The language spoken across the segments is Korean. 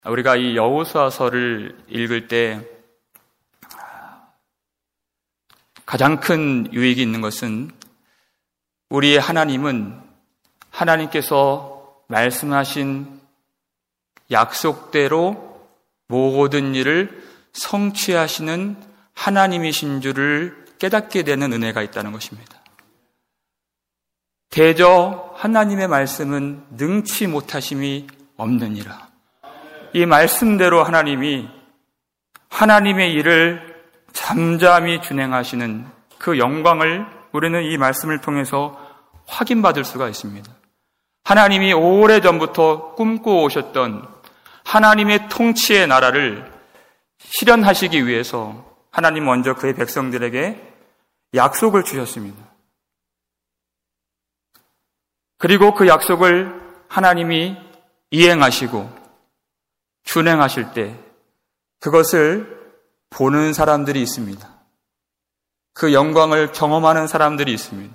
우리가 이 여호수아서를 읽을 때 가장 큰 유익이 있는 것은 우리의 하나님은 하나님께서 말씀하신 약속대로 모든 일을 성취하시는 하나님이신 줄을 깨닫게 되는 은혜가 있다는 것입니다. 대저 하나님의 말씀은 능치 못하심이 없느니라. 이 말씀대로 하나님이 하나님의 일을 잠잠히 준행하시는 그 영광을 우리는 이 말씀을 통해서 확인받을 수가 있습니다. 하나님이 오래전부터 꿈꿔오셨던 하나님의 통치의 나라를 실현하시기 위해서 하나님 먼저 그의 백성들에게 약속을 주셨습니다. 그리고 그 약속을 하나님이 이행하시고 준행하실 때 그것을 보는 사람들이 있습니다. 그 영광을 경험하는 사람들이 있습니다.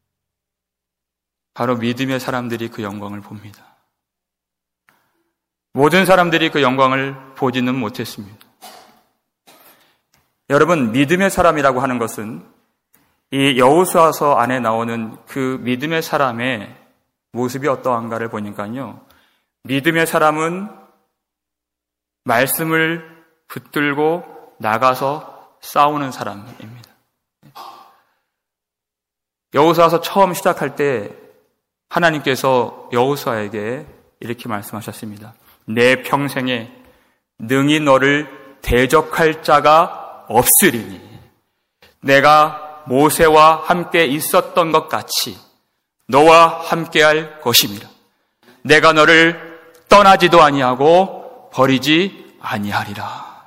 바로 믿음의 사람들이 그 영광을 봅니다. 모든 사람들이 그 영광을 보지는 못했습니다. 여러분, 믿음의 사람이라고 하는 것은 이 여호수아서 안에 나오는 그 믿음의 사람의 모습이 어떠한가를 보니까요, 믿음의 사람은 말씀을 붙들고 나가서 싸우는 사람입니다. 여호수아서 처음 시작할 때 하나님께서 여호수아에게 이렇게 말씀하셨습니다. 내 평생에 능히 너를 대적할 자가 없으리니 내가 모세와 함께 있었던 것 같이 너와 함께할 것임이라. 내가 너를 떠나지도 아니하고 버리지 아니하리라.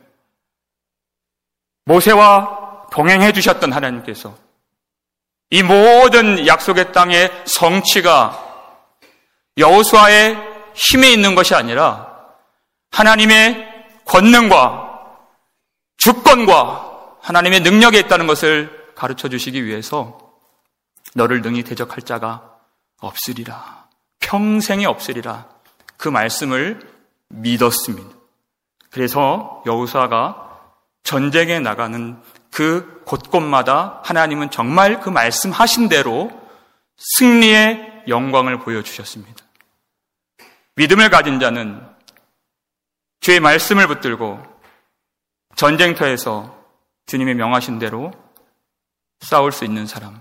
모세와 동행해 주셨던 하나님께서 이 모든 약속의 땅의 성취가 여호수아의 힘에 있는 것이 아니라 하나님의 권능과 주권과 하나님의 능력에 있다는 것을 가르쳐 주시기 위해서 너를 능히 대적할 자가 없으리라. 평생에 없으리라. 그 말씀을 믿었습니다. 그래서 여호수아가 전쟁에 나가는 그 곳곳마다 하나님은 정말 그 말씀하신 대로 승리의 영광을 보여주셨습니다. 믿음을 가진 자는 주의 말씀을 붙들고 전쟁터에서 주님의 명하신 대로 싸울 수 있는 사람.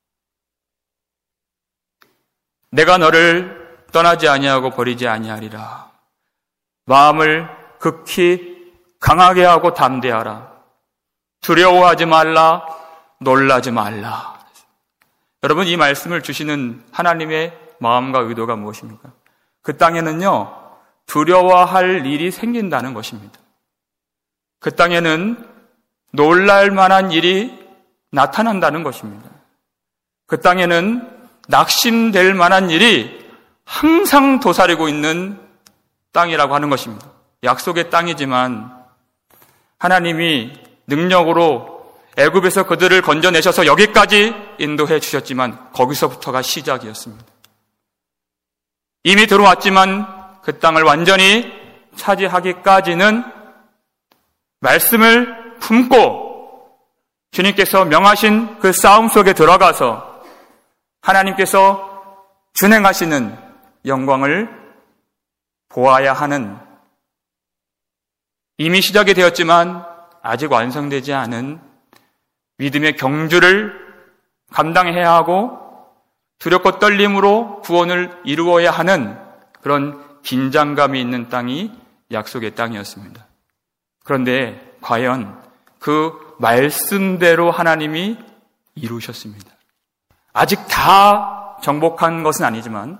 내가 너를 떠나지 아니하고 버리지 아니하리라. 마음을 극히 강하게 하고 담대하라. 두려워하지 말라. 놀라지 말라. 여러분, 이 말씀을 주시는 하나님의 마음과 의도가 무엇입니까? 그 땅에는요, 두려워할 일이 생긴다는 것입니다. 그 땅에는 놀랄 만한 일이 나타난다는 것입니다. 그 땅에는 낙심될 만한 일이 항상 도사리고 있는 땅이라고 하는 것입니다. 약속의 땅이지만 하나님이 능력으로 애굽에서 그들을 건져내셔서 여기까지 인도해 주셨지만 거기서부터가 시작이었습니다. 이미 들어왔지만 그 땅을 완전히 차지하기까지는 말씀을 품고 주님께서 명하신 그 싸움 속에 들어가서 하나님께서 준행하시는 영광을 보아야 하는, 이미 시작이 되었지만 아직 완성되지 않은 믿음의 경주를 감당해야 하고 두렵고 떨림으로 구원을 이루어야 하는 그런 긴장감이 있는 땅이 약속의 땅이었습니다. 그런데 과연 그 말씀대로 하나님이 이루셨습니다. 아직 다 정복한 것은 아니지만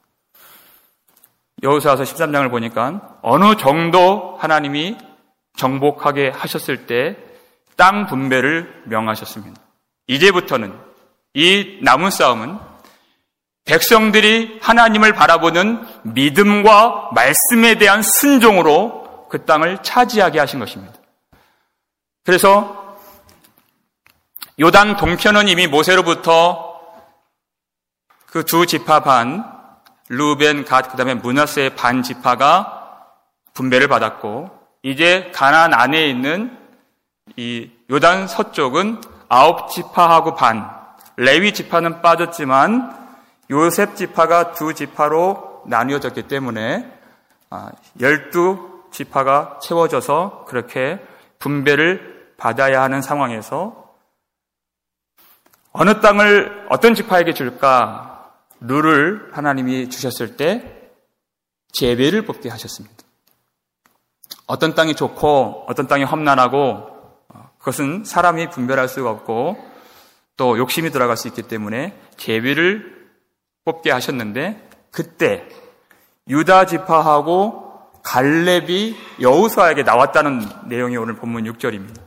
여호수아서 13장을 보니까 어느 정도 하나님이 정복하게 하셨을 때 땅 분배를 명하셨습니다. 이제부터는 이 남은 싸움은 백성들이 하나님을 바라보는 믿음과 말씀에 대한 순종으로 그 땅을 차지하게 하신 것입니다. 그래서 요단 동편은 이미 모세로부터 그 두 지파 반, 루벤, 갓, 그 다음에 므낫세의 반 지파가 분배를 받았고, 이제 가나안 안에 있는 이 요단 서쪽은 9지파하고 반, 레위 지파는 빠졌지만 요셉 지파가 2지파로 나뉘어졌기 때문에 12지파가 채워져서 그렇게 분배를 받아야 하는 상황에서 어느 땅을 어떤 지파에게 줄까 룰을 하나님이 주셨을 때 제비를 뽑게 하셨습니다. 어떤 땅이 좋고 어떤 땅이 험난하고 그것은 사람이 분별할 수가 없고 또 욕심이 들어갈 수 있기 때문에 제비를 뽑게 하셨는데, 그때 유다 지파하고 갈렙이 여호수아에게 나왔다는 내용이 오늘 본문 6절입니다.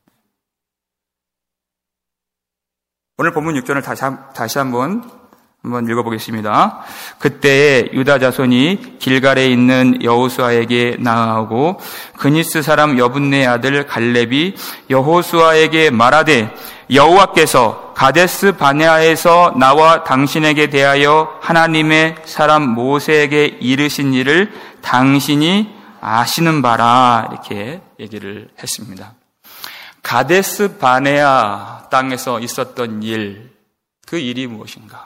오늘 본문 6절을 다시 한번 읽어보겠습니다. 그때 유다 자손이 길갈에 있는 여호수아에게 나아오고 그니스 사람 여분네 아들 갈렙이 여호수아에게 말하되 여호와께서 가데스 바네아에서 나와 당신에게 대하여 하나님의 사람 모세에게 이르신 일을 당신이 아시는 바라, 이렇게 얘기를 했습니다. 가데스 바네아 땅에서 있었던 일, 그 일이 무엇인가?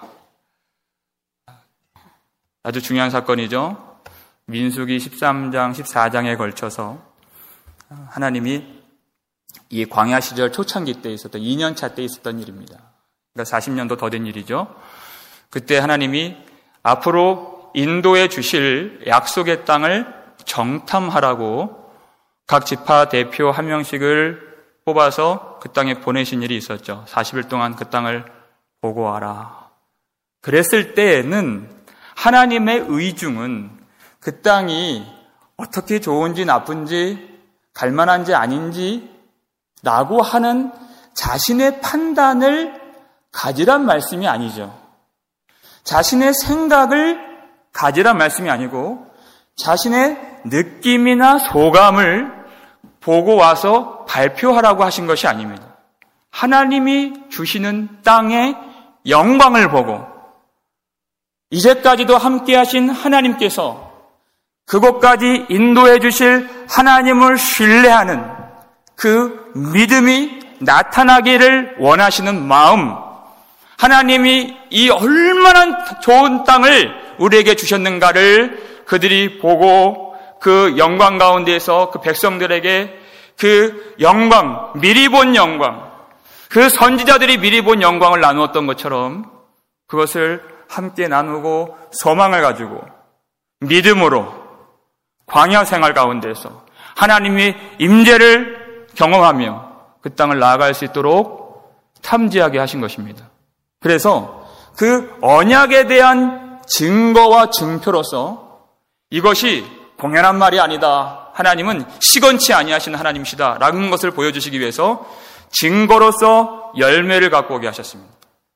아주 중요한 사건이죠. 민수기 13장, 14장에 걸쳐서 하나님이 이 광야 시절 초창기 때 있었던 2년차 때 있었던 일입니다. 그러니까 40년도 더 된 일이죠. 그때 하나님이 앞으로 인도에 주실 약속의 땅을 정탐하라고 각 지파 대표 한 명씩을 뽑아서 그 땅에 보내신 일이 있었죠. 40일 동안 그 땅을 보고 와라. 그랬을 때에는 하나님의 의중은 그 땅이 어떻게 좋은지 나쁜지 갈만한지 아닌지 라고 하는 자신의 판단을 가지란 말씀이 아니죠. 자신의 생각을 가지란 말씀이 아니고 자신의 느낌이나 소감을 보고 와서 발표하라고 하신 것이 아닙니다. 하나님이 주시는 땅의 영광을 보고 이제까지도 함께 하신 하나님께서 그곳까지 인도해 주실 하나님을 신뢰하는 그 믿음이 나타나기를 원하시는 마음, 하나님이 이 얼마나 좋은 땅을 우리에게 주셨는가를 그들이 보고 그 영광 가운데에서 그 백성들에게 그 영광, 미리 본 영광, 그 선지자들이 미리 본 영광을 나누었던 것처럼 그것을 함께 나누고 소망을 가지고 믿음으로 광야 생활 가운데서 하나님의 임재를 경험하며 그 땅을 나아갈 수 있도록 탐지하게 하신 것입니다. 그래서 그 언약에 대한 증거와 증표로서 이것이 공연한 말이 아니다, 하나님은 시건치 아니하시는 하나님이시다 라는 것을 보여주시기 위해서 증거로서 열매를 갖고 오게 하셨습니다.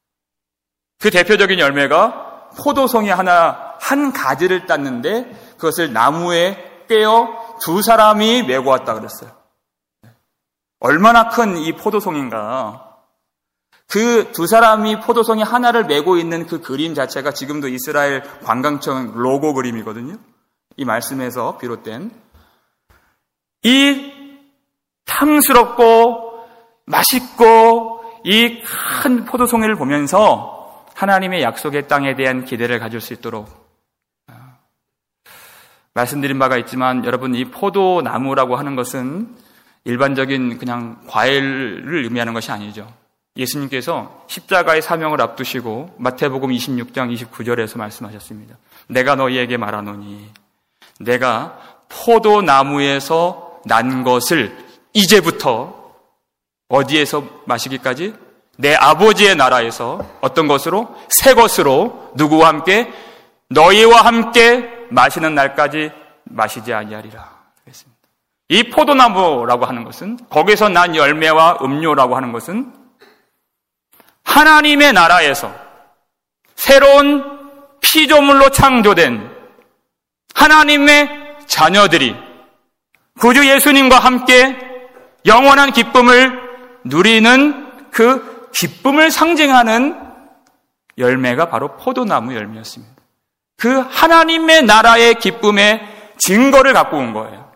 그 대표적인 열매가 포도송이 하나, 한 가지를 땄는데 그것을 나무에 꿰어 두 사람이 메고 왔다 그랬어요. 얼마나 큰 이 포도송인가. 그 두 사람이 포도송이 하나를 메고 있는 그 그림 자체가 지금도 이스라엘 관광청 로고 그림이거든요. 이 말씀에서 비롯된 이 탐스럽고 맛있고 이 큰 포도송이를 보면서 하나님의 약속의 땅에 대한 기대를 가질 수 있도록 말씀드린 바가 있지만, 여러분, 이 포도나무라고 하는 것은 일반적인 그냥 과일을 의미하는 것이 아니죠. 예수님께서 십자가의 사명을 앞두시고 마태복음 26장 29절에서 말씀하셨습니다. 내가 너희에게 말하노니 내가 포도나무에서 난 것을 이제부터 어디에서 마시기까지? 내 아버지의 나라에서 어떤 것으로? 새 것으로 누구와 함께? 너희와 함께 마시는 날까지 마시지 아니하리라 그랬습니다. 이 포도나무라고 하는 것은, 거기서 난 열매와 음료라고 하는 것은 하나님의 나라에서 새로운 피조물로 창조된 하나님의 자녀들이 구주 예수님과 함께 영원한 기쁨을 누리는 그 기쁨을 상징하는 열매가 바로 포도나무 열매였습니다. 그 하나님의 나라의 기쁨의 증거를 갖고 온 거예요.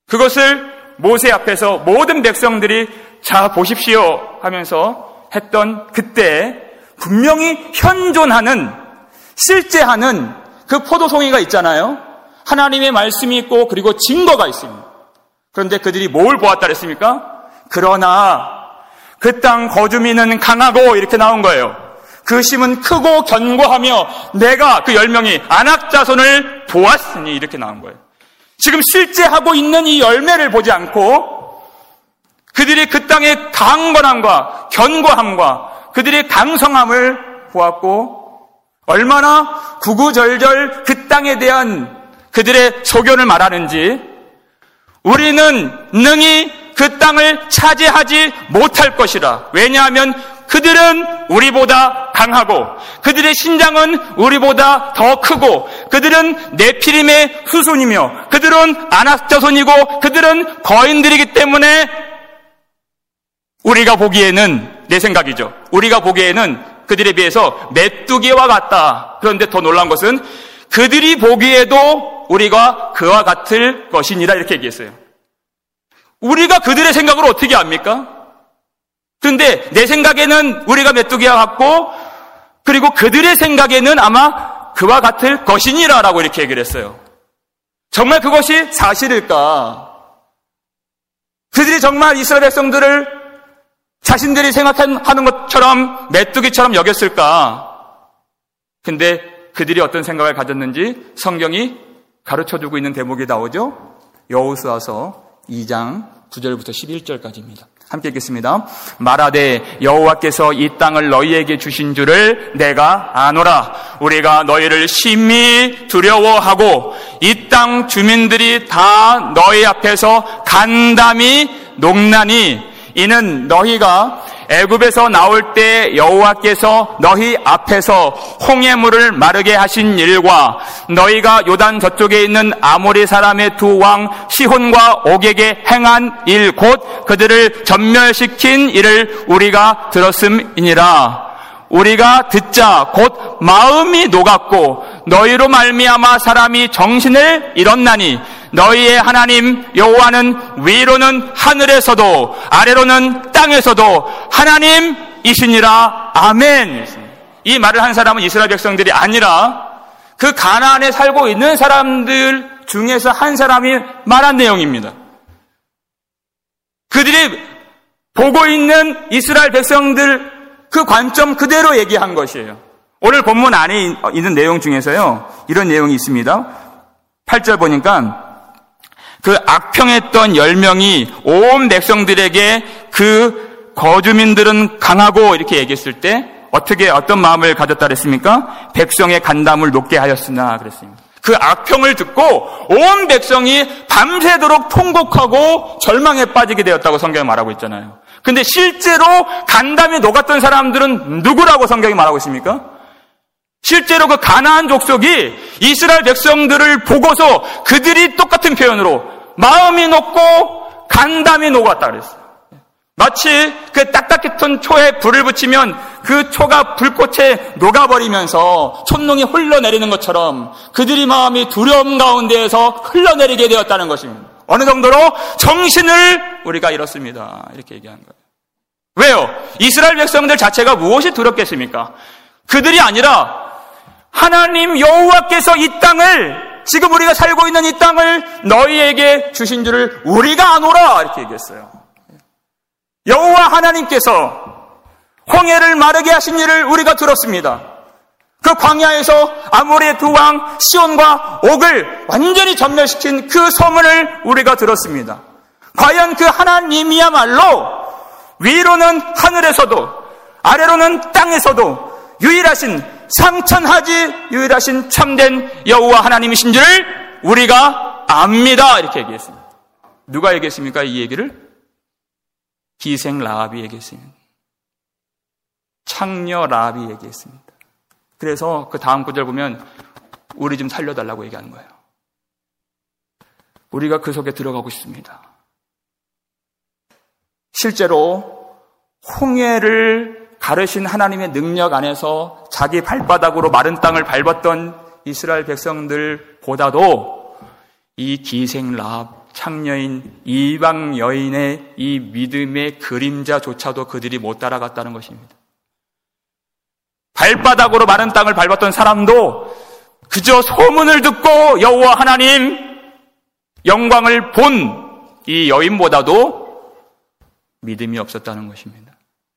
그것을 모세 앞에서 모든 백성들이 자 보십시오 하면서 했던 그때 분명히 현존하는 실제하는 그 포도송이가 있잖아요. 하나님의 말씀이 있고 그리고 증거가 있습니다. 그런데 그들이 뭘 보았다 그랬습니까? 그러나 그 땅 거주민은 강하고 이렇게 나온 거예요. 그 심은 크고 견고하며 내가 그 10명이 아낙 자손을 보았으니 이렇게 나온 거예요. 지금 실제 하고 있는 이 열매를 보지 않고 그들이 그 땅의 강건함과 견고함과 그들의 강성함을 보았고 얼마나 구구절절 그 땅에 대한 그들의 소견을 말하는지 우리는 능히 그 땅을 차지하지 못할 것이라. 왜냐하면 그들은 우리보다 강하고 그들의 신장은 우리보다 더 크고 그들은 네피림의 후손이며 그들은 아낙 자손이고 그들은 거인들이기 때문에 우리가 보기에는 내 생각이죠. 우리가 보기에는 그들에 비해서 메뚜기와 같다. 그런데 더 놀라운 것은 그들이 보기에도 우리가 그와 같을 것이니라 이렇게 얘기했어요. 우리가 그들의 생각을 어떻게 압니까? 그런데 내 생각에는 우리가 메뚜기와 같고 그리고 그들의 생각에는 아마 그와 같을 것이니라 라고 이렇게 얘기를 했어요. 정말 그것이 사실일까? 그들이 정말 이스라엘 백성들을 자신들이 생각하는 것처럼 메뚜기처럼 여겼을까? 근데 그들이 어떤 생각을 가졌는지 성경이 가르쳐주고 있는 대목이 나오죠. 여호수아서 2장 9절부터 11절까지입니다. 함께 읽겠습니다. 말하되 여호와께서 이 땅을 너희에게 주신 줄을 내가 아노라. 우리가 너희를 심히 두려워하고 이 땅 주민들이 다 너희 앞에서 간담이 녹나니 이는 너희가 애굽에서 나올 때 여호와께서 너희 앞에서 홍해물을 마르게 하신 일과 너희가 요단 저쪽에 있는 아모리 사람의 두 왕 시혼과 옥에게 행한 일 곧 그들을 전멸시킨 일을 우리가 들었음이니라. 우리가 듣자 곧 마음이 녹았고 너희로 말미암아 사람이 정신을 잃었나니 너희의 하나님 여호와는 위로는 하늘에서도 아래로는 땅에서도 하나님이시니라. 아멘. 이 말을 한 사람은 이스라엘 백성들이 아니라 그 가나안에 살고 있는 사람들 중에서 한 사람이 말한 내용입니다. 그들이 보고 있는 이스라엘 백성들 그 관점 그대로 얘기한 것이에요. 오늘 본문 안에 있는 내용 중에서요 이런 내용이 있습니다. 8절 보니까 그 악평했던 10명이 온 백성들에게 그 거주민들은 강하고 이렇게 얘기했을 때 어떤 마음을 가졌다 그랬습니까? 백성의 간담을 높게 하였으나 그랬습니다. 그 악평을 듣고 온 백성이 밤새도록 통곡하고 절망에 빠지게 되었다고 성경이 말하고 있잖아요. 근데 실제로 간담이 녹았던 사람들은 누구라고 성경이 말하고 있습니까? 실제로 그 가나안 족속이 이스라엘 백성들을 보고서 그들이 똑같은 표현으로 마음이 녹고 간담이 녹았다 그랬어요. 마치 그 딱딱했던 초에 불을 붙이면 그 초가 불꽃에 녹아버리면서 촛농이 흘러내리는 것처럼 그들이 마음이 두려움 가운데에서 흘러내리게 되었다는 것입니다. 어느 정도로 정신을 우리가 잃었습니다. 이렇게 얘기한 거예요. 왜요? 이스라엘 백성들 자체가 무엇이 두렵겠습니까? 그들이 아니라 하나님 여호와께서 이 땅을 지금 우리가 살고 있는 이 땅을 너희에게 주신 줄을 우리가 아노라 이렇게 얘기했어요. 여호와 하나님께서 홍해를 마르게 하신 일을 우리가 들었습니다. 그 광야에서 아모리의 두 왕 시온과 옥을 완전히 전멸시킨 그 소문을 우리가 들었습니다. 과연 그 하나님이야말로 위로는 하늘에서도 아래로는 땅에서도 유일하신 상천하지 유일하신 참된 여호와 하나님이신 줄을 우리가 압니다. 이렇게 얘기했습니다. 누가 얘기했습니까? 이 얘기를? 기생 라합이 얘기했습니다. 창녀 라합이 얘기했습니다. 그래서 그 다음 구절 보면 우리 좀 살려달라고 얘기하는 거예요. 우리가 그 속에 들어가고 싶습니다. 실제로 홍해를 가르신 하나님의 능력 안에서 자기 발바닥으로 마른 땅을 밟았던 이스라엘 백성들보다도 이 기생 라합 창녀인 이방 여인의 이 믿음의 그림자조차도 그들이 못 따라갔다는 것입니다. 발바닥으로 마른 땅을 밟았던 사람도 그저 소문을 듣고 여호와 하나님 영광을 본 이 여인보다도 믿음이 없었다는 것입니다.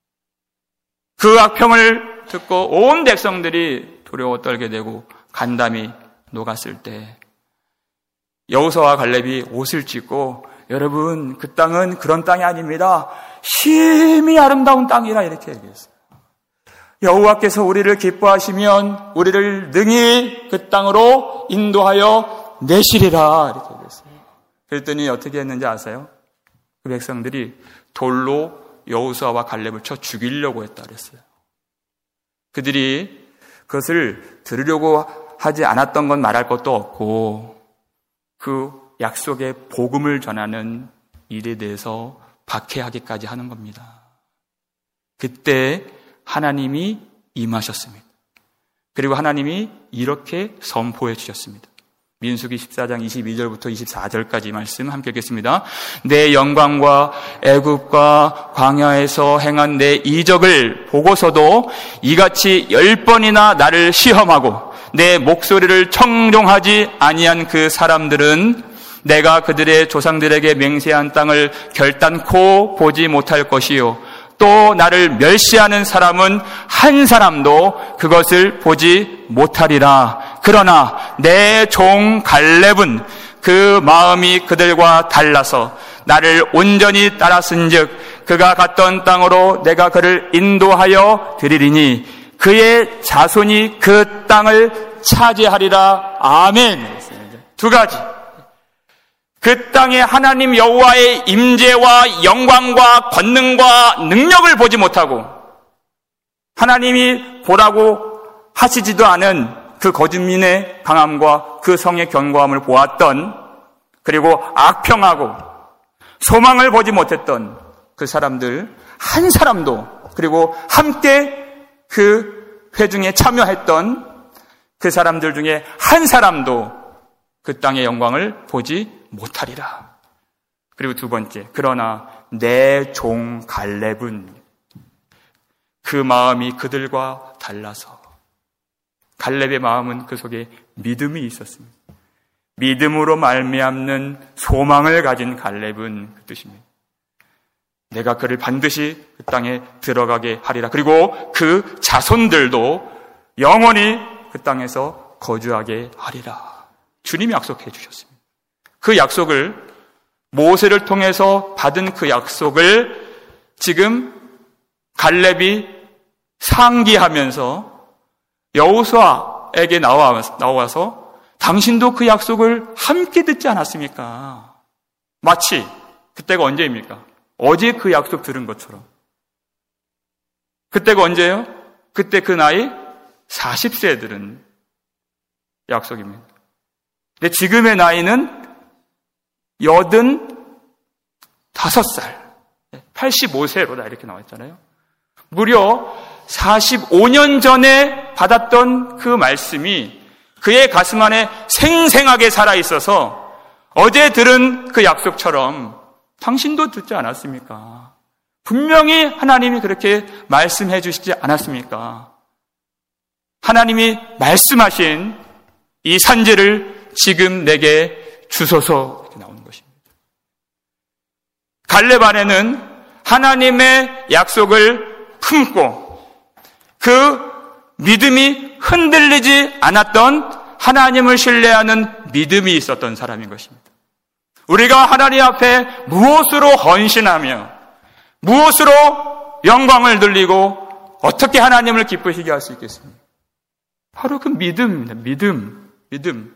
그 악평을 듣고 온 백성들이 두려워 떨게 되고 간담이 녹았을 때 여호수아와 갈렙이 옷을 찢고 여러분 그 땅은 그런 땅이 아닙니다. 심히 아름다운 땅이라 이렇게 얘기했어요. 여호와께서 우리를 기뻐하시면 우리를 능히 그 땅으로 인도하여 내시리라 이렇게 얘기했어요. 그랬더니 어떻게 했는지 아세요? 그 백성들이 돌로 여호수아와 갈렙을 쳐 죽이려고 했다 그랬어요. 그들이 그것을 들으려고 하지 않았던 건 말할 것도 없고 그 약속의 복음을 전하는 일에 대해서 박해하기까지 하는 겁니다. 그때 하나님이 임하셨습니다. 그리고 하나님이 이렇게 선포해 주셨습니다. 민수기 14장 22절부터 24절까지 말씀 함께 읽겠습니다. 내 영광과 애굽과 광야에서 행한 내 이적을 보고서도 이같이 10번이나 나를 시험하고 내 목소리를 청종하지 아니한 그 사람들은 내가 그들의 조상들에게 맹세한 땅을 결단코 보지 못할 것이요 또 나를 멸시하는 사람은 한 사람도 그것을 보지 못하리라. 그러나 내 종 갈렙은 그 마음이 그들과 달라서 나를 온전히 따랐은즉 그가 갔던 땅으로 내가 그를 인도하여 드리리니 그의 자손이 그 땅을 차지하리라. 아멘. 두 가지. 그 땅에 하나님 여호와의 임재와 영광과 권능과 능력을 보지 못하고 하나님이 보라고 하시지도 않은 그 거짓민의 강함과 그 성의 견고함을 보았던, 그리고 악평하고 소망을 보지 못했던 그 사람들 한 사람도, 그리고 함께 그 회중에 참여했던 그 사람들 중에 한 사람도 그 땅의 영광을 보지 못하리라. 그리고 두 번째, 그러나 내 종 갈렙은 그 마음이 그들과 달라서, 갈렙의 마음은 그 속에 믿음이 있었습니다. 믿음으로 말미암는 소망을 가진 갈렙은 그 뜻입니다. 내가 그를 반드시 그 땅에 들어가게 하리라. 그리고 그 자손들도 영원히 그 땅에서 거주하게 하리라. 주님이 약속해 주셨습니다. 그 약속을, 모세를 통해서 받은 그 약속을 지금 갈렙이 상기하면서 여호수아에게 나와서 당신도 그 약속을 함께 듣지 않았습니까? 마치 그때가 언제입니까? 어제 그 약속 들은 것처럼. 그때가 언제예요? 그때 그 나이 40세에 들은 약속입니다. 근데 지금의 나이는 85살, 85세로다 이렇게 나와 있잖아요. 무려 45년 전에 받았던 그 말씀이 그의 가슴 안에 생생하게 살아있어서 어제 들은 그 약속처럼 당신도 듣지 않았습니까? 분명히 하나님이 그렇게 말씀해 주시지 않았습니까? 하나님이 말씀하신 이 산지를 지금 내게 주소서, 이렇게 나오는 것입니다. 갈렙 안에는 하나님의 약속을 품고 그 믿음이 흔들리지 않았던, 하나님을 신뢰하는 믿음이 있었던 사람인 것입니다. 우리가 하나님 앞에 무엇으로 헌신하며 무엇으로 영광을 돌리고 어떻게 하나님을 기쁘시게 할 수 있겠습니까? 바로 그 믿음입니다. 믿음.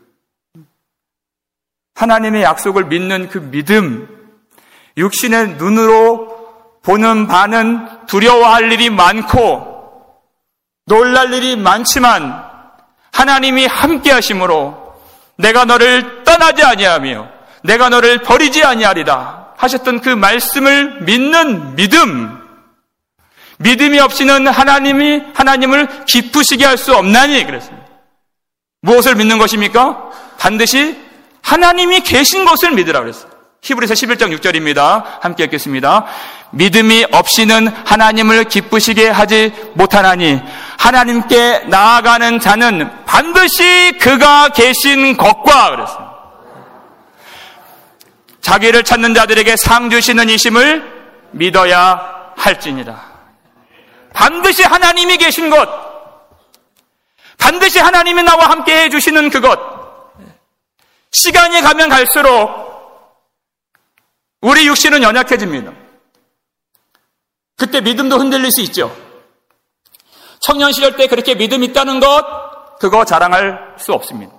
하나님의 약속을 믿는 그 믿음. 육신의 눈으로 보는 바는 두려워할 일이 많고 놀랄 일이 많지만 하나님이 함께 하심으로 내가 너를 떠나지 아니하며 내가 너를 버리지 아니하리라 하셨던 그 말씀을 믿는 믿음. 믿음이 없이는 하나님을 기쁘시게 할 수 없나니 그랬습니다. 무엇을 믿는 것입니까? 반드시 하나님이 계신 것을 믿으라 그랬어요. 히브리서 11장 6절입니다. 함께 읽겠습니다. 믿음이 없이는 하나님을 기쁘시게 하지 못하나니 하나님께 나아가는 자는 반드시 그가 계신 것과 그랬습니다. 자기를 찾는 자들에게 상 주시는 이심을 믿어야 할지니라. 반드시 하나님이 계신 것, 반드시 하나님이 나와 함께 해주시는 그것. 시간이 가면 갈수록 우리 육신은 연약해집니다. 그때 믿음도 흔들릴 수 있죠. 청년 시절 때 그렇게 믿음 있다는 것, 그거 자랑할 수 없습니다.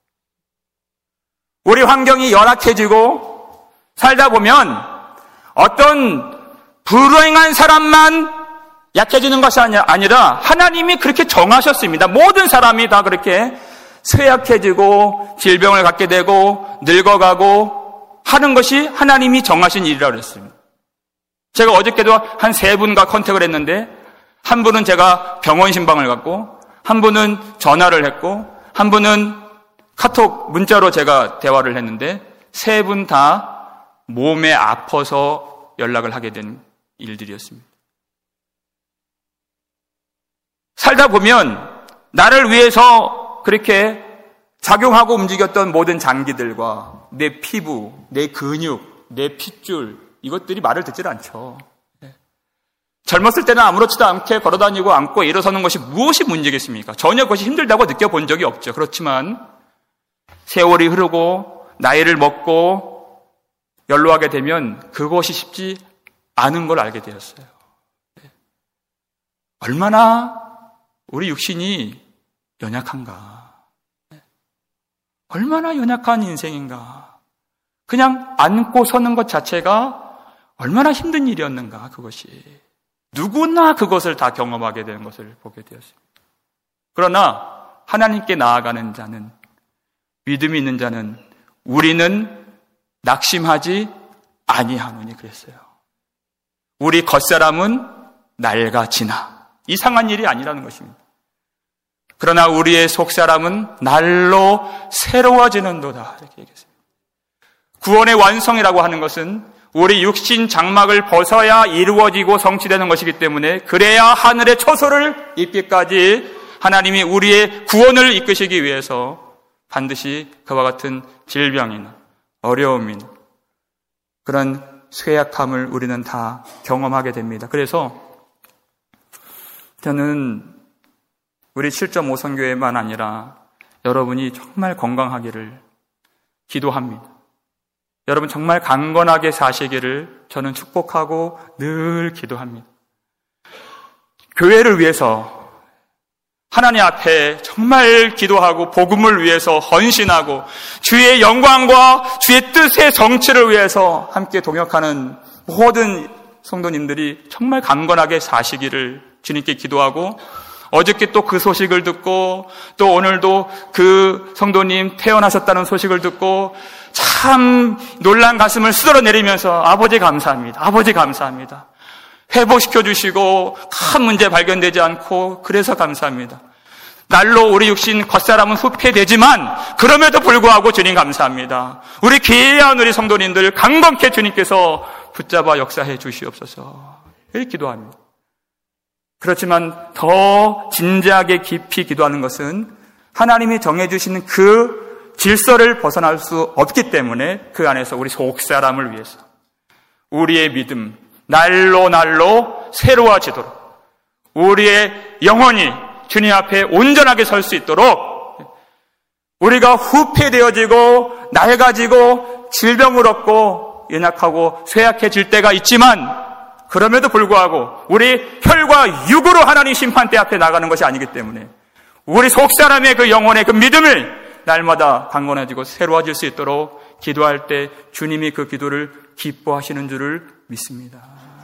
우리 환경이 열악해지고 살다 보면 어떤 불행한 사람만 약해지는 것이 아니라 하나님이 그렇게 정하셨습니다. 모든 사람이 다 그렇게 쇠약해지고 질병을 갖게 되고 늙어가고 하는 것이 하나님이 정하신 일이라고 그랬습니다. 제가 어저께도 한 3분과 컨택을 했는데 한 분은 제가 병원 신방을 갖고 한 분은 전화를 했고 한 분은 카톡 문자로 제가 대화를 했는데 3분 다 몸에 아파서 연락을 하게 된 일들이었습니다. 살다 보면 나를 위해서 그렇게 작용하고 움직였던 모든 장기들과 내 피부, 내 근육, 내 핏줄 이것들이 말을 듣질 않죠. 젊었을 때는 아무렇지도 않게 걸어다니고 앉고 일어서는 것이 무엇이 문제겠습니까? 전혀 그것이 힘들다고 느껴본 적이 없죠. 그렇지만 세월이 흐르고 나이를 먹고 연로하게 되면 그것이 쉽지 않은 걸 알게 되었어요. 얼마나 우리 육신이 연약한가. 얼마나 연약한 인생인가. 그냥 앉고 서는 것 자체가 얼마나 힘든 일이었는가, 그것이. 누구나 그것을 다 경험하게 되는 것을 보게 되었습니다. 그러나 하나님께 나아가는 자는, 믿음이 있는 자는 우리는 낙심하지 아니하노니 그랬어요. 우리 겉사람은 낡아지나. 이상한 일이 아니라는 것입니다. 그러나 우리의 속사람은 날로 새로워지는도다. 이렇게 얘기했습니다. 구원의 완성이라고 하는 것은 우리 육신 장막을 벗어야 이루어지고 성취되는 것이기 때문에 그래야 하늘의 초소를 입기까지 하나님이 우리의 구원을 이끄시기 위해서 반드시 그와 같은 질병이나 어려움이나 그런 쇠약함을 우리는 다 경험하게 됩니다. 그래서 저는 우리 7.5선교회만 아니라 여러분이 정말 건강하기를 기도합니다. 여러분 정말 강건하게 사시기를 저는 축복하고 늘 기도합니다. 교회를 위해서 하나님 앞에 정말 기도하고 복음을 위해서 헌신하고 주의 영광과 주의 뜻의 성취를 위해서 함께 동역하는 모든 성도님들이 정말 강건하게 사시기를 주님께 기도하고 어저께 또 그 소식을 듣고 또 오늘도 그 성도님 태어나셨다는 소식을 듣고 참 놀란 가슴을 쓸어내리면서 아버지 감사합니다. 아버지 감사합니다. 회복시켜 주시고 큰 문제 발견되지 않고 그래서 감사합니다. 날로 우리 육신 겉사람은 후퇴되지만 그럼에도 불구하고 주님 감사합니다. 우리 귀한 우리 성도님들 강건케 주님께서 붙잡아 역사해 주시옵소서. 이렇게 기도합니다. 그렇지만 더 진지하게 깊이 기도하는 것은 하나님이 정해주시는 그 질서를 벗어날 수 없기 때문에 그 안에서 우리 속사람을 위해서 우리의 믿음 날로 새로워지도록 우리의 영혼이 주님 앞에 온전하게 설 수 있도록 우리가 후패되어지고 낡아지고 질병을 얻고 연약하고 쇠약해질 때가 있지만 그럼에도 불구하고 우리 혈과 육으로 하나님 심판대 앞에 나가는 것이 아니기 때문에 우리 속사람의 그 영혼의 그 믿음을 날마다 강건해지고 새로워질 수 있도록 기도할 때 주님이 그 기도를 기뻐하시는 줄을 믿습니다.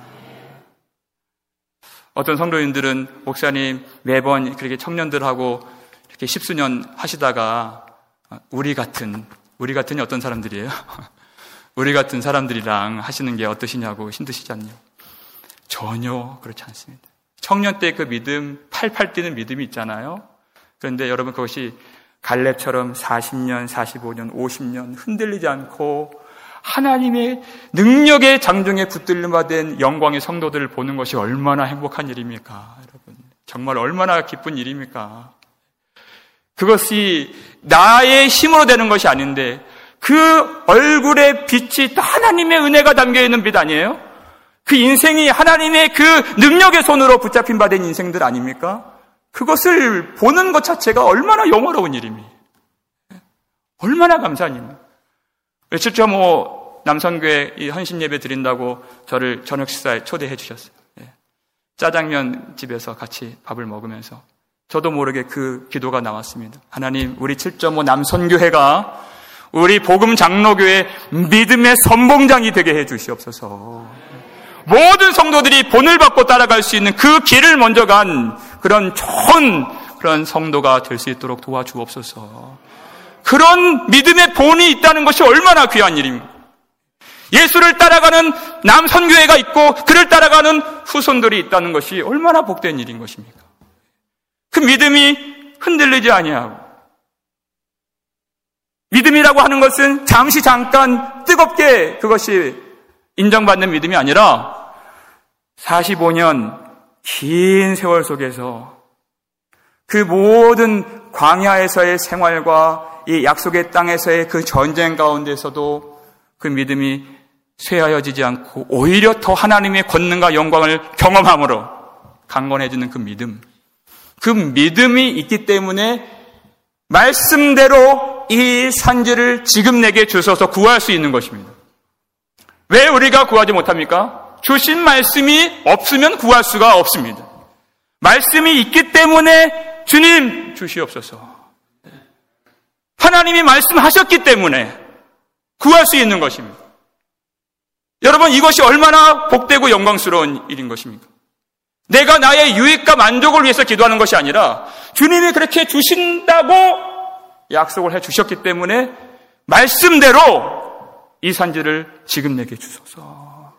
어떤 성도님들은 목사님 매번 그렇게 청년들하고 이렇게 십수년 하시다가 우리 같은 어떤 사람들이에요? 우리 같은 사람들이랑 하시는 게 어떠시냐고 힘드시지 않냐고. 전혀 그렇지 않습니다. 청년 때 그 믿음, 팔팔 뛰는 믿음이 있잖아요. 그런데 여러분 그것이 갈렙처럼 40년, 45년, 50년 흔들리지 않고 하나님의 능력의 장중에 붙들림받은 영광의 성도들을 보는 것이 얼마나 행복한 일입니까? 여러분, 정말 얼마나 기쁜 일입니까? 그것이 나의 힘으로 되는 것이 아닌데 그 얼굴에 빛이 또 하나님의 은혜가 담겨있는 빛 아니에요? 그 인생이 하나님의 그 능력의 손으로 붙잡힌 바 된 인생들 아닙니까? 그것을 보는 것 자체가 얼마나 영화로운 일입니까? 얼마나 감사한 일입니까? 7.5 남선교회 이 헌신 예배 드린다고 저를 저녁 식사에 초대해 주셨어요. 짜장면 집에서 같이 밥을 먹으면서 저도 모르게 그 기도가 나왔습니다. 하나님, 우리 7.5 남선교회가 우리 복음 장로교회 믿음의 선봉장이 되게 해 주시옵소서. 모든 성도들이 본을 받고 따라갈 수 있는 그 길을 먼저 간 그런 좋은 그런 성도가 될 수 있도록 도와주옵소서. 그런 믿음의 본이 있다는 것이 얼마나 귀한 일입니까? 예수를 따라가는 남선교회가 있고 그를 따라가는 후손들이 있다는 것이 얼마나 복된 일인 것입니까? 그 믿음이 흔들리지 아니하고, 믿음이라고 하는 것은 잠시 잠깐 뜨겁게 그것이 인정받는 믿음이 아니라 45년 긴 세월 속에서 그 모든 광야에서의 생활과 이 약속의 땅에서의 그 전쟁 가운데서도 그 믿음이 쇠하여지지 않고 오히려 더 하나님의 권능과 영광을 경험함으로 강건해지는 그 믿음. 그 믿음이 있기 때문에 말씀대로 이 산지를 지금 내게 주셔서 구할 수 있는 것입니다. 왜 우리가 구하지 못합니까? 주신 말씀이 없으면 구할 수가 없습니다. 말씀이 있기 때문에 주님 주시옵소서. 하나님이 말씀하셨기 때문에 구할 수 있는 것입니다. 여러분, 이것이 얼마나 복되고 영광스러운 일인 것입니까? 내가 나의 유익과 만족을 위해서 기도하는 것이 아니라 주님이 그렇게 주신다고 약속을 해 주셨기 때문에 말씀대로 이 산지를 지금 내게 주소서.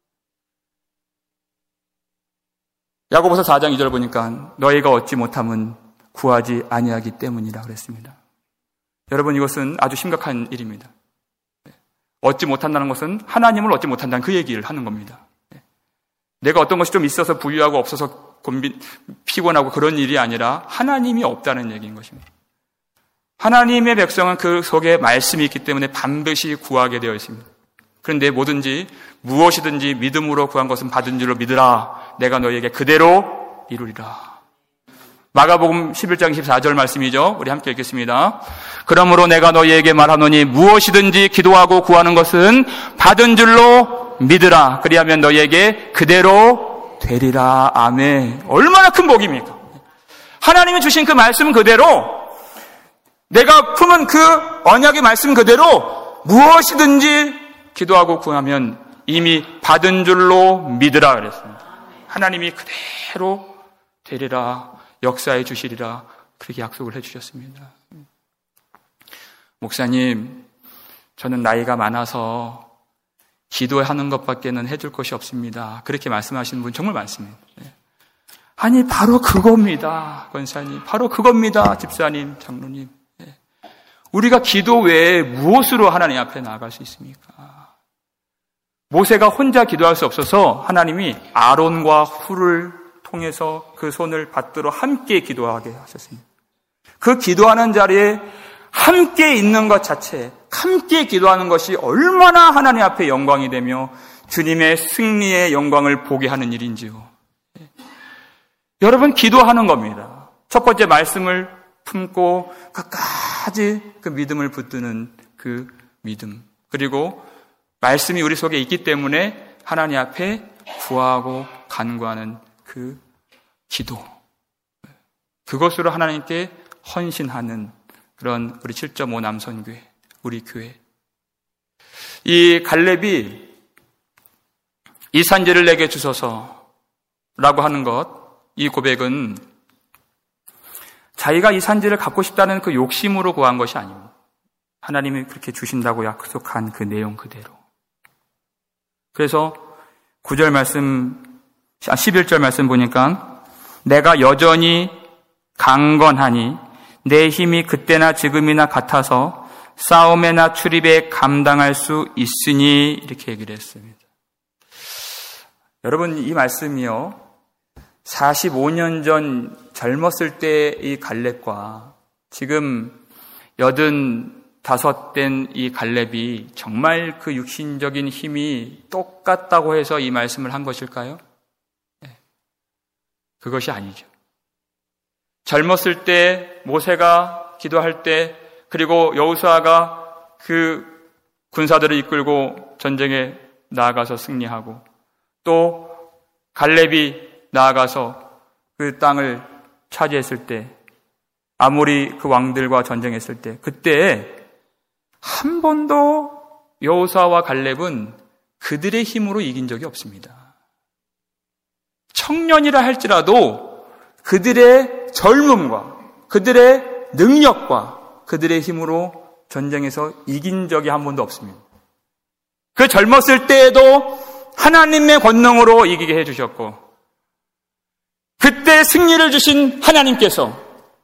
야고보서 4장 2절 보니까 너희가 얻지 못함은 구하지 아니하기 때문이라 그랬습니다. 여러분, 이것은 아주 심각한 일입니다. 얻지 못한다는 것은 하나님을 얻지 못한다는 그 얘기를 하는 겁니다. 내가 어떤 것이 좀 있어서 부유하고 없어서 피곤하고 그런 일이 아니라 하나님이 없다는 얘기인 것입니다. 하나님의 백성은 그 속에 말씀이 있기 때문에 반드시 구하게 되어 있습니다. 그런데 뭐든지 무엇이든지 믿음으로 구한 것은 받은 줄로 믿으라. 내가 너희에게 그대로 이루리라. 마가복음 11장 14절 말씀이죠. 우리 함께 읽겠습니다. 그러므로 내가 너희에게 말하노니 무엇이든지 기도하고 구하는 것은 받은 줄로 믿으라. 그리하면 너희에게 그대로 되리라. 아멘. 얼마나 큰 복입니까? 하나님이 주신 그 말씀 그대로, 내가 품은 그 언약의 말씀 그대로 무엇이든지 기도하고 구하면 이미 받은 줄로 믿으라 그랬습니다. 하나님이 그대로 되리라, 역사해 주시리라, 그렇게 약속을 해 주셨습니다. 목사님, 저는 나이가 많아서 기도하는 것밖에는 해줄 것이 없습니다. 그렇게 말씀하시는 분 정말 많습니다. 아니, 바로 그겁니다. 권사님, 바로 그겁니다. 집사님, 장로님. 우리가 기도 외에 무엇으로 하나님 앞에 나아갈 수 있습니까? 모세가 혼자 기도할 수 없어서 하나님이 아론과 훌을 통해서 그 손을 받들어 함께 기도하게 하셨습니다. 그 기도하는 자리에 함께 있는 것 자체, 함께 기도하는 것이 얼마나 하나님 앞에 영광이 되며 주님의 승리의 영광을 보게 하는 일인지요. 여러분, 기도하는 겁니다. 첫 번째 말씀을 품고 끝까지 그 믿음을 붙드는 그 믿음. 그리고 말씀이 우리 속에 있기 때문에 하나님 앞에 구하고 간구하는 그 기도. 그것으로 하나님께 헌신하는 그런 우리 7.5 남선교회, 우리 교회. 이 갈렙이 이 산지를 내게 주소서라고 하는 것, 이 고백은 자기가 이 산지를 갖고 싶다는 그 욕심으로 구한 것이 아닙니다. 하나님이 그렇게 주신다고 약속한 그 내용 그대로. 그래서 9절 말씀, 11절 말씀 보니까 내가 여전히 강건하니 내 힘이 그때나 지금이나 같아서 싸움에나 출입에 감당할 수 있으니 이렇게 얘기를 했습니다. 여러분, 이 말씀이요, 45년 전 젊었을 때 이 갈렙과 지금 85된 이 갈렙이 정말 그 육신적인 힘이 똑같다고 해서 이 말씀을 한 것일까요? 네. 그것이 아니죠. 젊었을 때 모세가 기도할 때, 그리고 여호수아가 그 군사들을 이끌고 전쟁에 나아가서 승리하고, 또 갈렙이 나아가서 그 땅을 차지했을 때, 아모리 그 왕들과 전쟁했을 때, 그때 한 번도 여호수아와 갈렙은 그들의 힘으로 이긴 적이 없습니다. 청년이라 할지라도 그들의 젊음과 그들의 능력과 그들의 힘으로 전쟁에서 이긴 적이 한 번도 없습니다. 그 젊었을 때에도 하나님의 권능으로 이기게 해주셨고, 그때 승리를 주신 하나님께서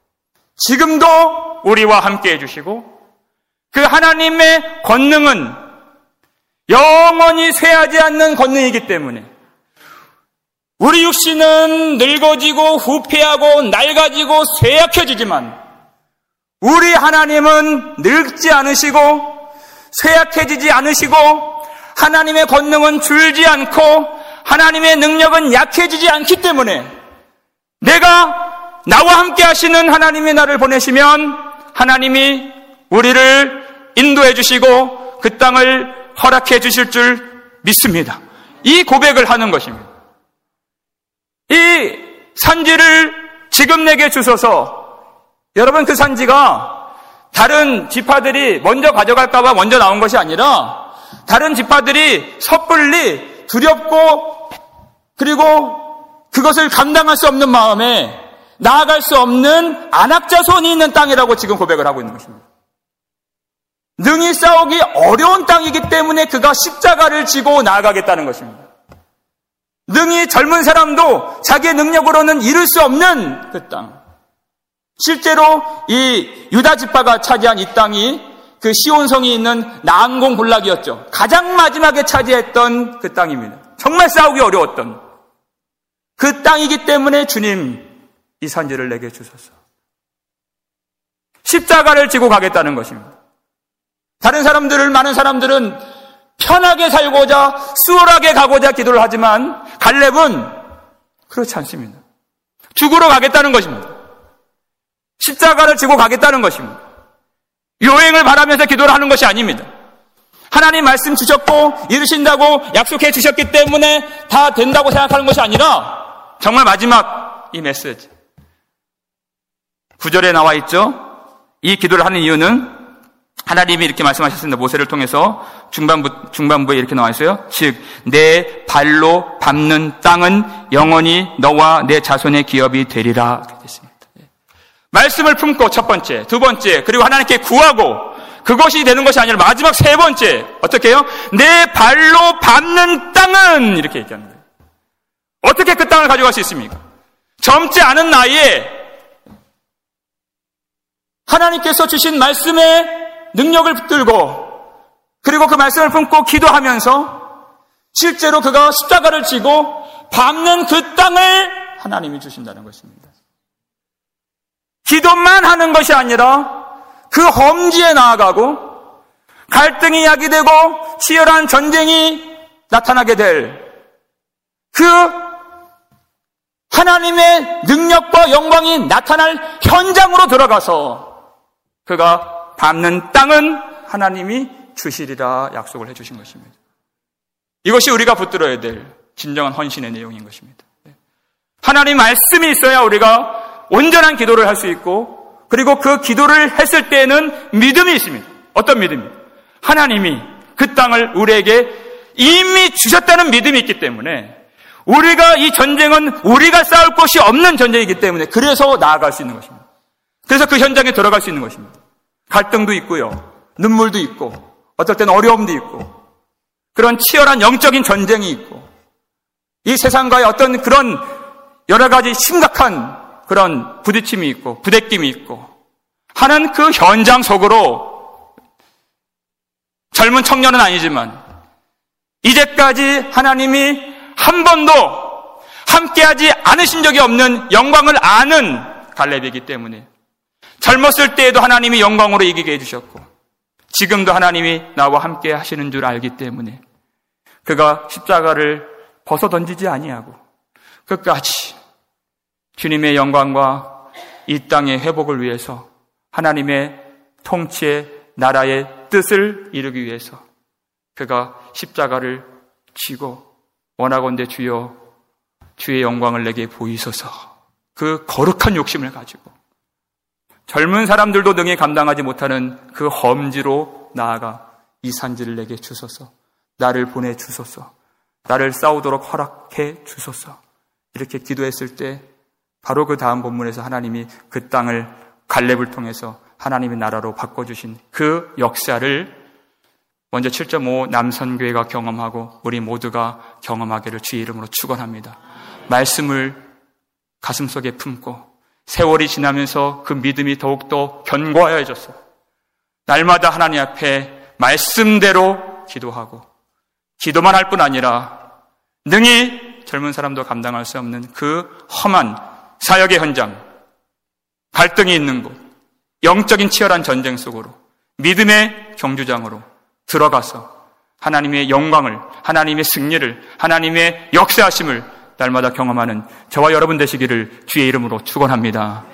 지금도 우리와 함께 해주시고, 그 하나님의 권능은 영원히 쇠하지 않는 권능이기 때문에 우리 육신은 늙어지고 후패하고 낡아지고 쇠약해지지만 우리 하나님은 늙지 않으시고 쇠약해지지 않으시고 하나님의 권능은 줄지 않고 하나님의 능력은 약해지지 않기 때문에 내가 나와 함께 하시는 하나님이 나를 보내시면 하나님이 우리를 인도해 주시고 그 땅을 허락해 주실 줄 믿습니다. 이 고백을 하는 것입니다. 이 산지를 지금 내게 주소서. 여러분, 그 산지가 다른 지파들이 먼저 가져갈까 봐 먼저 나온 것이 아니라 다른 지파들이 섣불리 두렵고 그리고 그것을 감당할 수 없는 마음에 나아갈 수 없는 안악자손이 있는 땅이라고 지금 고백을 하고 있는 것입니다. 능히 싸우기 어려운 땅이기 때문에 그가 십자가를 지고 나아가겠다는 것입니다. 능히 젊은 사람도 자기의 능력으로는 이룰 수 없는 그 땅. 실제로 이 유다 지파가 차지한 이 땅이 그 시온성이 있는 나암곤 군락이었죠. 가장 마지막에 차지했던 그 땅입니다. 정말 싸우기 어려웠던 그 땅이기 때문에 주님, 이 산지를 내게 주소서. 십자가를 지고 가겠다는 것입니다. 다른 사람들을, 많은 사람들은 편하게 살고자, 수월하게 가고자 기도를 하지만 갈렙은 그렇지 않습니다. 죽으러 가겠다는 것입니다. 십자가를 지고 가겠다는 것입니다. 요행을 바라면서 기도를 하는 것이 아닙니다. 하나님 말씀 주셨고 이루신다고 약속해 주셨기 때문에 다 된다고 생각하는 것이 아니라 정말 마지막 이 메시지 9절에 나와 있죠. 이 기도를 하는 이유는 하나님이 이렇게 말씀하셨습니다. 모세를 통해서 중반부에 이렇게 나와 있어요. 즉 내 발로 밟는 땅은 영원히 너와 내 자손의 기업이 되리라. 그렇게 됐습니다. 말씀을 품고 첫 번째, 두 번째, 그리고 하나님께 구하고 그것이 되는 것이 아니라 마지막 세 번째, 어떻게 해요? 내 발로 밟는 땅은 이렇게 얘기하는 거예요. 어떻게 그 땅을 가져갈 수 있습니까? 젊지 않은 나이에 하나님께서 주신 말씀의 능력을 붙들고 그리고 그 말씀을 품고 기도하면서 실제로 그가 십자가를 지고 밟는 그 땅을 하나님이 주신다는 것입니다. 기도만 하는 것이 아니라 그 험지에 나아가고 갈등이 야기되고 치열한 전쟁이 나타나게 될 그 하나님의 능력과 영광이 나타날 현장으로 들어가서 그가 밟는 땅은 하나님이 주시리라 약속을 해주신 것입니다. 이것이 우리가 붙들어야 될 진정한 헌신의 내용인 것입니다. 하나님 말씀이 있어야 우리가 온전한 기도를 할 수 있고 그리고 그 기도를 했을 때에는 믿음이 있습니다. 어떤 믿음이? 하나님이 그 땅을 우리에게 이미 주셨다는 믿음이 있기 때문에 우리가 이 전쟁은 우리가 싸울 것이 없는 전쟁이기 때문에 그래서 나아갈 수 있는 것입니다. 그래서 그 현장에 들어갈 수 있는 것입니다. 갈등도 있고요. 눈물도 있고 어떨 때는 어려움도 있고 그런 치열한 영적인 전쟁이 있고 이 세상과의 어떤 그런 여러 가지 심각한 그런 부딪힘이 있고 부대낌이 있고 하는 그 현장 속으로 젊은 청년은 아니지만 이제까지 하나님이 한 번도 함께하지 않으신 적이 없는 영광을 아는 갈렙이기 때문에 젊었을 때에도 하나님이 영광으로 이기게 해주셨고 지금도 하나님이 나와 함께 하시는 줄 알기 때문에 그가 십자가를 벗어던지지 아니하고 끝까지 주님의 영광과 이 땅의 회복을 위해서 하나님의 통치의 나라의 뜻을 이루기 위해서 그가 십자가를 지고 원하건대 주여 주의 영광을 내게 보이소서 그 거룩한 욕심을 가지고 젊은 사람들도 능히 감당하지 못하는 그 험지로 나아가 이 산지를 내게 주소서 나를 보내주소서 나를 싸우도록 허락해 주소서 이렇게 기도했을 때 바로 그 다음 본문에서 하나님이 그 땅을 갈렙을 통해서 하나님의 나라로 바꿔주신 그 역사를 먼저 7.5 남선교회가 경험하고 우리 모두가 경험하기를 주의 이름으로 축원합니다. 말씀을 가슴속에 품고 세월이 지나면서 그 믿음이 더욱더 견고해졌어요. 날마다 하나님 앞에 말씀대로 기도하고 기도만 할 뿐 아니라 능히 젊은 사람도 감당할 수 없는 그 험한 사역의 현장, 갈등이 있는 곳, 영적인 치열한 전쟁 속으로 믿음의 경주장으로 들어가서 하나님의 영광을, 하나님의 승리를, 하나님의 역사하심을 날마다 경험하는 저와 여러분 되시기를 주의 이름으로 축원합니다.